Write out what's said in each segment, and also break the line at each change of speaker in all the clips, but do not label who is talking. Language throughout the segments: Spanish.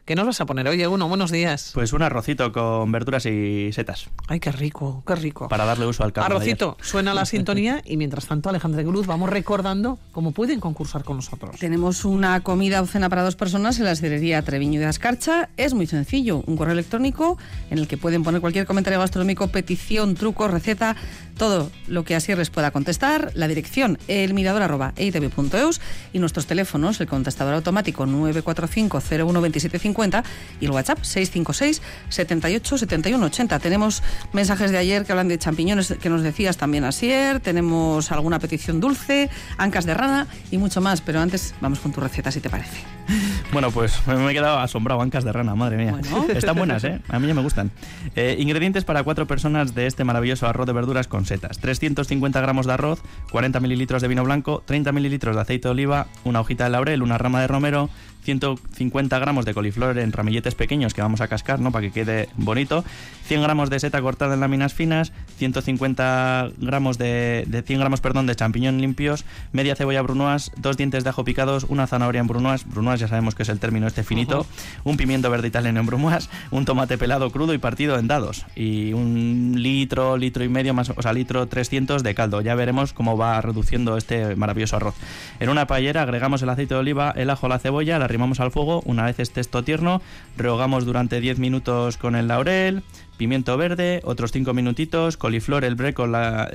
¿Qué nos vas a poner? Oye, buenos días.
Pues un arrocito con verduras y setas.
Ay, qué rico, qué rico.
Para darle uso al caldo.
Arrocito, suena la sintonía y mientras tanto, Alejandra Cruz, vamos recordando cómo pueden concursar con nosotros.
Tenemos una comida o cena para 2 personas en la sidrería Treviño de Ascarcha. Es muy sencillo, un correo electrónico en el que pueden poner cualquier comentario gastronómico, petición, truco, receta, todo lo que Asier les pueda contestar. La dirección, elmirador@eitv.eus, y nuestros teléfonos, el contestador automático 945 01 27 50 y el WhatsApp 656 78 71 80. Tenemos mensajes de ayer que hablan de champiñones, que nos decías también, Asier. Tenemos alguna petición dulce, ancas de rana y mucho más, pero antes vamos con tu receta, si te parece.
Bueno, pues me he quedado asombrado. Ancas de rana, madre mía.
Bueno.
Están buenas, ¿eh? A mí ya me gustan. Ingredientes para 4 personas de este maravilloso arroz de verduras con setas: 350 gramos de arroz, 40 mililitros de vino blanco, 30 mililitros de aceite de oliva, una hojita de laurel, una rama de romero, 150 gramos de coliflor en ramilletes pequeños que vamos a cascar, ¿no?, para que quede bonito, 100 gramos de seta cortada en láminas finas, 150 gramos de 100 gramos, de champiñón limpios, media cebolla brunoise, 2 dientes de ajo picados, una zanahoria en brunoise ya sabemos que es el término este finito, un pimiento verde italiano en brunoise, un tomate pelado crudo y partido en dados, y un litro y medio más, o sea, litro 300 de caldo. Ya veremos cómo va reduciendo este maravilloso arroz. En una paellera agregamos el aceite de oliva, el ajo, la cebolla, la arrimamos al fuego. Una vez esté esto tierno, rehogamos durante 10 minutos con el laurel, pimiento verde, otros 5 minutitos, coliflor, el brécol,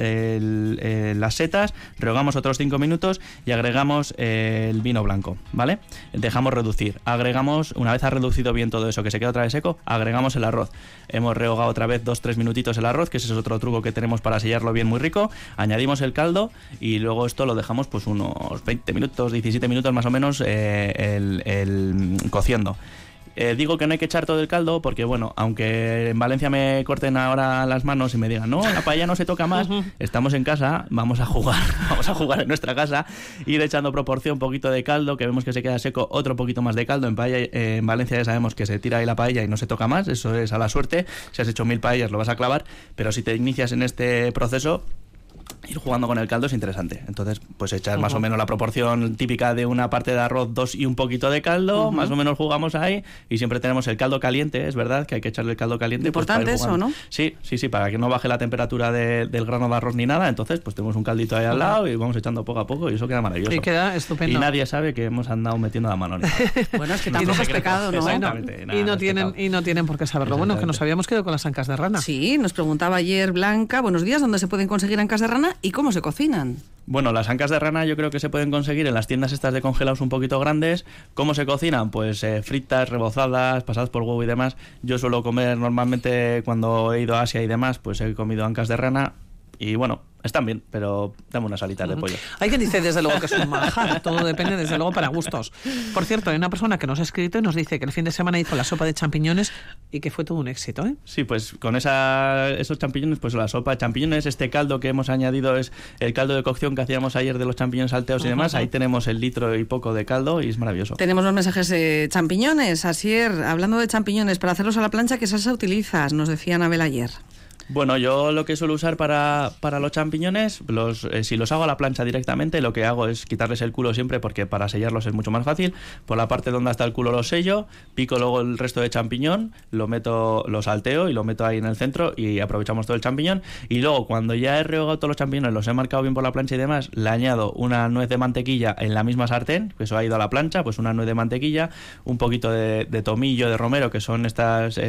las setas, rehogamos otros 5 minutos y agregamos el vino blanco, ¿vale? Dejamos reducir. Agregamos, una vez ha reducido bien todo eso, que se queda otra vez seco, agregamos el arroz. Hemos rehogado otra vez 2-3 minutitos el arroz, que ese es otro truco que tenemos para sellarlo bien, muy rico. Añadimos el caldo y luego esto lo dejamos pues unos 20 minutos, 17 minutos más o menos cociendo. Digo que no hay que echar todo el caldo porque, bueno, aunque en Valencia me corten ahora las manos y me digan, no, la paella no se toca más, estamos en casa, vamos a jugar en nuestra casa, ir echando proporción, un poquito de caldo, que vemos que se queda seco, otro poquito más de caldo. En Valencia ya sabemos que se tira ahí la paella y no se toca más, eso es a la suerte. Si has hecho 1000 paellas lo vas a clavar, pero si te inicias en este proceso, ir jugando con el caldo es interesante. Entonces, pues echar más o menos la proporción típica de una parte de arroz, 2 y un poquito de caldo, más o menos jugamos ahí, y siempre tenemos el caldo caliente, es verdad que hay que echarle el caldo caliente.
Importante
pues,
eso, ¿no?
Sí, para que no baje la temperatura del grano de arroz ni nada. Entonces, pues tenemos un caldito ahí al lado y vamos echando poco a poco y eso queda maravilloso.
Y queda estupendo.
Y nadie sabe que hemos andado metiendo la mano.
Bueno, es que tampoco es pecado, ¿no?
Exactamente.
Y no tienen por qué saberlo. Bueno, que nos habíamos quedado con las ancas de rana.
Sí, nos preguntaba ayer Blanca, buenos días, ¿dónde se pueden conseguir ancas de rana y cómo se cocinan?
Bueno, las ancas de rana yo creo que se pueden conseguir en las tiendas estas de congelados un poquito grandes. ¿Cómo se cocinan? Pues fritas, rebozadas, pasadas por huevo y demás. Yo suelo comer normalmente cuando he ido a Asia y demás, pues he comido ancas de rana y bueno, están bien, pero dame unas alitas de pollo.
Hay quien dice desde luego que es un manjar, todo depende desde luego para gustos. Por cierto, hay una persona que nos ha escrito y nos dice que el fin de semana hizo la sopa de champiñones y que fue todo un éxito, ¿eh?
Sí, pues con esos champiñones, pues la sopa de champiñones, este caldo que hemos añadido es el caldo de cocción que hacíamos ayer de los champiñones salteados y demás. Ahí tenemos el litro y poco de caldo y es maravilloso.
Tenemos los mensajes de champiñones. Asier, hablando de champiñones, para hacerlos a la plancha, ¿qué salsa utilizas? Nos decía Anabel ayer.
Bueno, yo lo que suelo usar para los champiñones, si los hago a la plancha directamente, lo que hago es quitarles el culo siempre, porque para sellarlos es mucho más fácil. Por la parte donde está el culo lo sello, pico luego el resto de champiñón, lo salteo y lo meto ahí en el centro y aprovechamos todo el champiñón. Y luego, cuando ya he rehogado todos los champiñones, los he marcado bien por la plancha y demás, le añado una nuez de mantequilla en la misma sartén, que eso ha ido a la plancha, pues una nuez de mantequilla, un poquito de tomillo, de romero, que son estas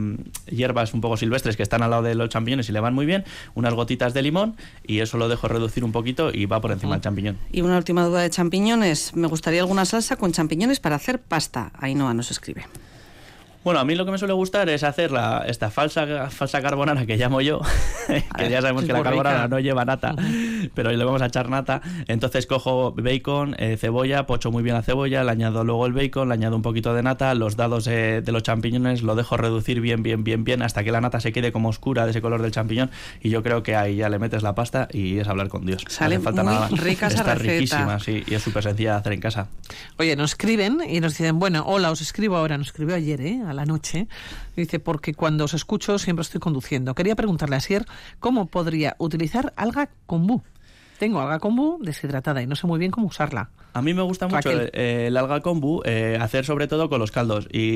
hierbas un poco silvestres que están al lado de los champiñones y le van muy bien, unas gotitas de limón y eso lo dejo reducir un poquito y va por encima del champiñón.
Y una última duda de champiñones, me gustaría alguna salsa con champiñones para hacer pasta. Ainhoa nos escribe.
Bueno, a mí lo que me suele gustar es hacer esta falsa carbonara que llamo yo, que ya sabemos que la carbonara no lleva nata, pero le vamos a echar nata. Entonces cojo bacon, cebolla, pocho muy bien la cebolla, le añado luego el bacon, le añado un poquito de nata, los dados de los champiñones, lo dejo reducir bien hasta que la nata se quede como oscura de ese color del champiñón y yo creo que ahí ya le metes la pasta y es hablar con Dios.
Sale
no hace falta
muy
nada.
rica esa
Está
receta.
riquísima, sí, y es súper sencilla de hacer en casa.
Oye, nos escriben y nos dicen, bueno, hola, os escribo ahora, nos escribió ayer, a la noche. Dice, porque cuando os escucho siempre estoy conduciendo. Quería preguntarle a Asier cómo podría utilizar alga kombu. Tengo alga kombu deshidratada y no sé muy bien cómo usarla.
A mí me gusta mucho el alga kombu, hacer sobre todo con los caldos. Y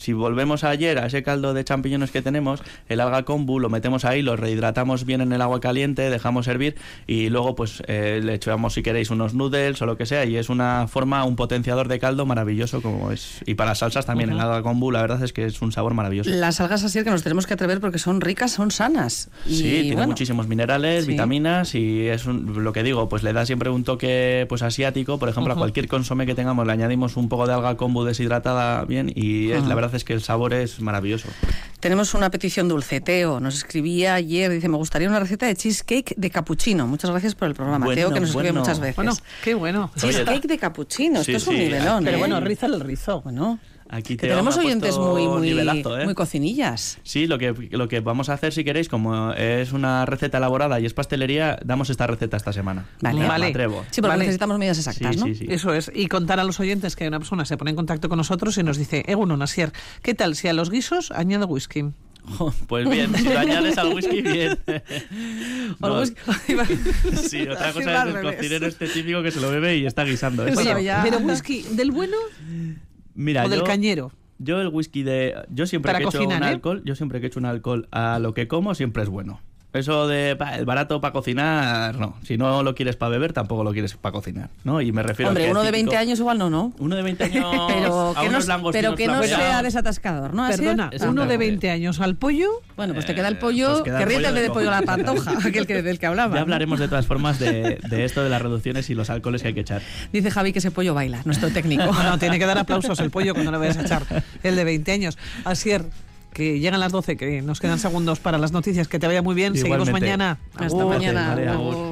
si volvemos ayer a ese caldo de champiñones que tenemos, el alga kombu lo metemos ahí, lo rehidratamos bien en el agua caliente, dejamos hervir y luego pues le echamos si queréis unos noodles o lo que sea, y es una forma, un potenciador de caldo maravilloso como es. Y para salsas también, el alga kombu la verdad es que es un sabor maravilloso.
Las algas así que nos tenemos que atrever porque son ricas, son sanas. Y,
sí, tiene
bueno,
muchísimos minerales,
sí,
vitaminas, y es lo que digo, pues le da siempre un toque pues asiático. Por ejemplo, a cualquier consomé que tengamos le añadimos un poco de alga kombu deshidratada bien y la verdad es que el sabor es maravilloso.
Tenemos una petición dulce. Teo nos escribía ayer, dice, me gustaría una receta de cheesecake de capuchino. Muchas gracias por el programa.
Bueno,
Teo, que nos escribe muchas veces.
Bueno, qué bueno.
Cheesecake de capuchino,
Sí,
esto es un
sí,
nivelón.
Pero bueno, rízale el rizo.
Bueno,
Aquí
que
Teo
tenemos
me ha
oyentes
puesto
muy
nivelazo, ¿eh?
muy cocinillas.
Sí, lo que vamos a hacer, si queréis, como es una receta elaborada y es pastelería, damos esta receta esta semana.
Vale.
Me
Vale.
atrevo.
Sí, porque
Vale.
necesitamos medidas exactas,
Sí,
¿no?
sí, sí.
Eso es, y contar a los oyentes que una persona se pone en contacto con nosotros y nos dice, Egunon, Asier, ¿qué tal si a los guisos añado whisky?
Pues bien, si lo añades al whisky, bien. No. Sí, otra cosa es el cocinero este típico que se lo bebe y está guisando.
Eso
Eso.
Oye, ya.
¿Pero whisky del bueno
Mira,
o del cañero?
Yo el whisky yo siempre
Para
que he hecho
cocinar,
un
¿eh?
alcohol, yo siempre que he hecho un alcohol a lo que como siempre es bueno. Eso de el barato para cocinar, no. Si no lo quieres para beber, tampoco lo quieres para cocinar, ¿no? Y me refiero
Hombre,
a que
uno
el
de 20
típico-
años igual no.
Uno de 20 años
Pero
a
que no,
unos langostinos
pero que no
flambeados.
sea desatascador, ¿no? Asier?
Perdona,
Eso
uno de
también.
20 años al pollo,
Bueno, pues te queda el pollo,
pues queda
que
el
ríete
pollo
de
de
pollo a la
cojones.
pantoja, aquel del que hablaba.
Ya
¿no?
hablaremos de todas formas de esto de las reducciones y los alcoholes que hay que echar.
Dice Javi que ese pollo baila, nuestro técnico.
bueno, tiene que dar aplausos el pollo cuando le vayas a echar el de 20 años. Asier, que llegan las 12, que nos quedan segundos para las noticias, que te vaya muy bien, seguimos
Igualmente.
mañana.
Hasta
Agur.
mañana.
Vale,
Agur.
agur.